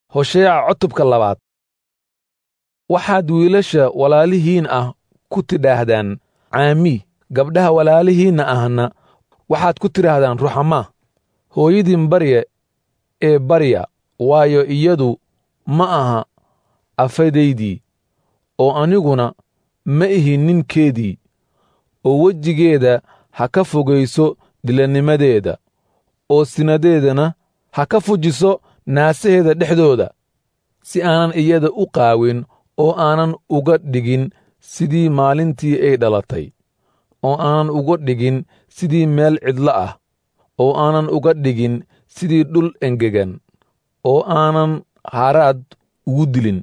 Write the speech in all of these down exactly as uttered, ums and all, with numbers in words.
Hosheeca cutubka labaad. Waxaad wiilasha walaalihiin ah ku tidhaahdaan caami, gabdhaha walaalihiinna ahna waxaad ku tidhaahdaan ruxama. Hooyadiin barya ee barya, waayo iyadu ma aha afadaydii, oo aniguna ma ihi ninkeedii, oo wejigeeda ha ka fogayso dilanimadeeda, oo sinadeedana ha ka fujiso naasaheeda dhexdooda, si aanan iyada u qaawin oo aanan uga dhigin sidii maalintii ay dhalatay, oo aanan uga dhigin sidii meel cidlo ah, oo aanan uga dhigin sidii dhul engegan, oo aanan haraad ugu dilin.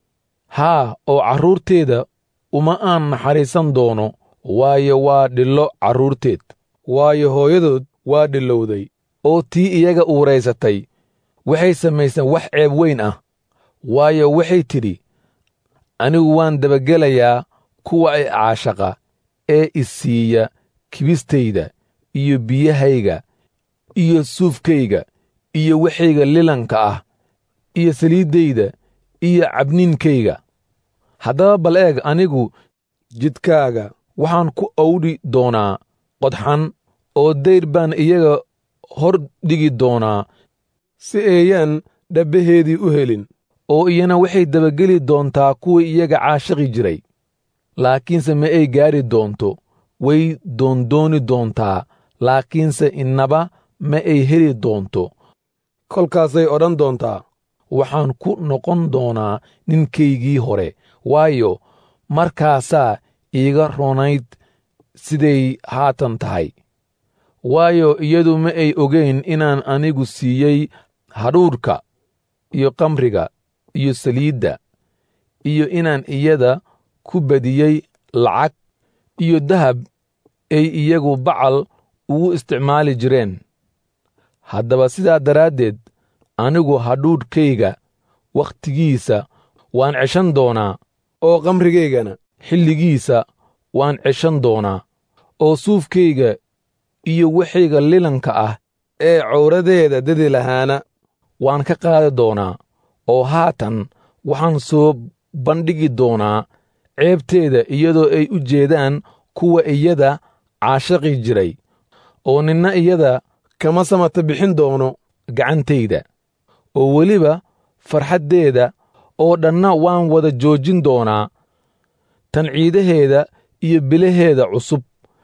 Haa, oo carruurteeda uma aan naxariisan doono, waayo waa dhillo carruurteed, waayo hooyadood waa dhillowday, oo tii iyaga uuraysatay waxay samayseen wax ceeb weyn ah, waayo waxay tidhi, anigu waan dabagelayaa kuwa ay caashaqa ee i siiya kibistayda iyo biyahayga iyo suufkayga iyo waxayga lilanka ah iyo saliiddayda iyo cabniinkayga. Haddaba bal eeg, anigu jidkaaga waxaan ku awdhi doonaa qodxan, oo dayr baan iyaga hor dhigi doonaa si ayan dhabbaheedii u helin, oo iyana waxay dabageli doontaa kuwii iyaga caashaqi jiray. Laakiinse ma ay gaadhi doonto, way doondooni doontaa, laakiinse innaba ma ay heli doonto. Kolkaasay odhan doontaa, waxaan ku noqon doonaa ninkaygii hore, waayo markaasaa iiga roonayd siday haatan tahay. Waayo iyadu ma ay ogayn inaan anigu siiyey hadhuudhka iyo kamriga iyo saliidda, iyo inaan iyada ku badiyey lacag iyo dahab ay iyagu bacal ugu isticmaali jireen. Haddaba sidaa daraaddeed, anigu hadhuudhkayga wakhtigiisa waan ceshan doonaa, oo kamrigaygana xilligiisa waan ceshan doonaa, oo suufkayga iyo waxayga lilanka ah ee cawradeeda dadi lahaana waan ka qaadi doonaa, oo haatan waxaan soo bandhigi doonaa ceebteeda iyadoo ay u jeedaan kuwa iyada caashaqi jiray, oo ninna iyada kama samata bixin doono gacantayda. Oo weliba farxaddeeda oo dhanna waan wada joojin doonaa, tan ciidaheeda iyo bilaheeda cusub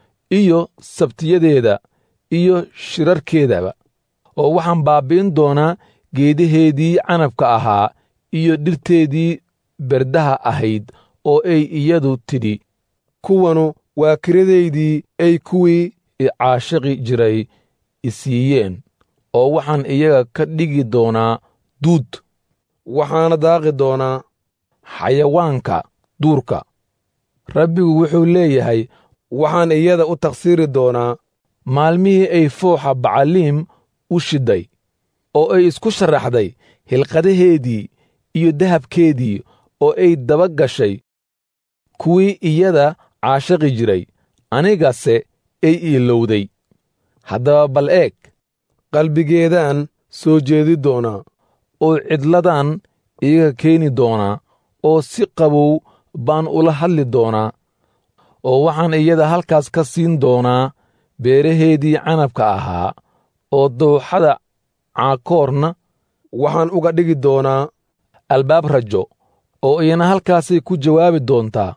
iyo sabtiyadeeda iyo shirarkeedaba, oo waxaan baabbi'in doonaa geedaheedii canabka ahaa iyo dhirteedii berdaha ahayd, oo ay iyadu tidhi, kuwanu waa kiradaydii ay kuwii i caashaqi jiray i siiyeen, oo waxaan iyaga ka dhigi doonaa duud, waxaana daaqi doonaa xayawaanka duurka. Rabbigu wuxuu leeyahay, waxaan iyada u taqsiiri doonaa maalmihii ay fooxa bacaliim u shidday, oo ay isku sharaxday hilqadaheedii iyo dahabkeedii, oo ay daba gashay kuwii iyada caashaqi jiray, anigase ay iilowday. Haddaba bal eeg, qalbigeedaan soo jeedi doonaa, oo cidladan iyaga keeni doonaa, oo si qabow baan ula hadli doonaa, oo waxaan iyada halkaas ka siin doonaa beeraheedii canabka ahaa, oo dooxada caakoorna waxaan uga dhigi doonaa albaab rajo, oo iyana halkaasay ku jawaabi doontaa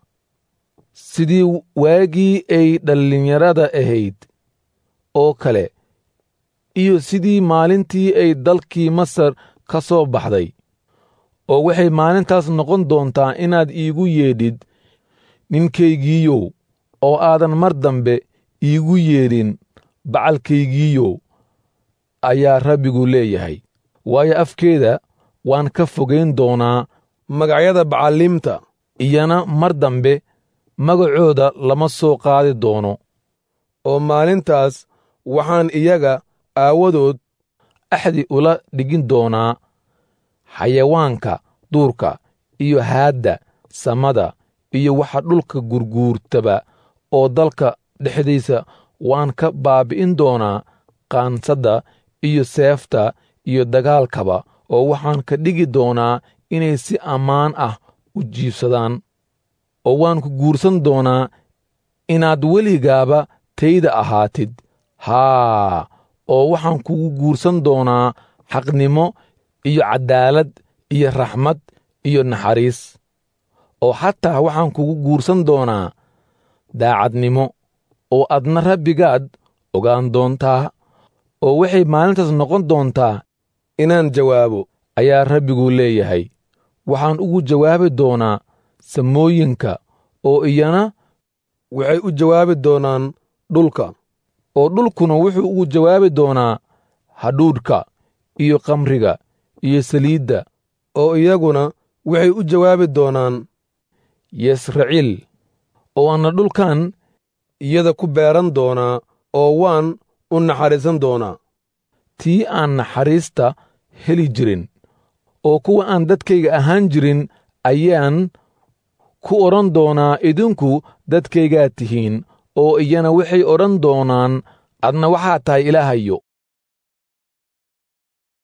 sidii waagii ay dhallinyarada ahayd oo kale, iyo sidii maalintii ay dalkii Masar ka soo baxday. Oo waxay maalintaas noqon doontaa inaad iigu yeedhid ninkaygiiyow, oo aadan mar dambe iigu yeedhin bacalkaygiiyow, ayaa Rabbigu leeyahay. Waayo afkeeda waan ka fogayn doonaa magacyada bacaliimta, iyana mar dambe magacooda lama soo qaadi doono. Oo maalintaas waxaan iyaga aawadood axdi ula dhigin doonaa xayawaanka duurka iyo haadda samada iyo waxa dhulka gurguurtaba, oo dalka dhexdiisa waan ka baabbi'in doonaa qaansadda iyo seefta iyo dagaalkaba, oo waxaan ka dhigi doonaa inay si ammaan ah u jiibsadaan, oo waan ku guursan doonaa inaad weligaaba tayda ahaatid. haa oo waxaan kugu guursan doonaa xaqnimo iyo caddaalad iyo raxmad iyo naxariis, oo xataa waxaan kugu guursan doonaa daacadnimo, oo adna rabbigaad ogaan doontaa. oo waxay maalintaas noqon doontaa inaan jawaabo, ayaa rabbigu leeyahay. waxaan ugu jawaabi doonaa samooyinka, oo iyana waxay u jawaabi doonaan dhulka, oo dhulkuna wuxuu ugu jawaabi doonaa hadhuudhka iyo khamriga iyo saliidda, oo iyaguna waxay u jawaabi doonaan yesraciil. oo anna dhulkan iyada ku beeran doonaa, oo waan u naxariisan doonaa tii aan naxariista heli jirin, oo kuwa aan dadkayga ahaan jirin ayaan ku odhan doonaa idinku dadkaygaad tihiin, oo iyana waxay odhan doonaan adna waxaad tahay ilaahayo.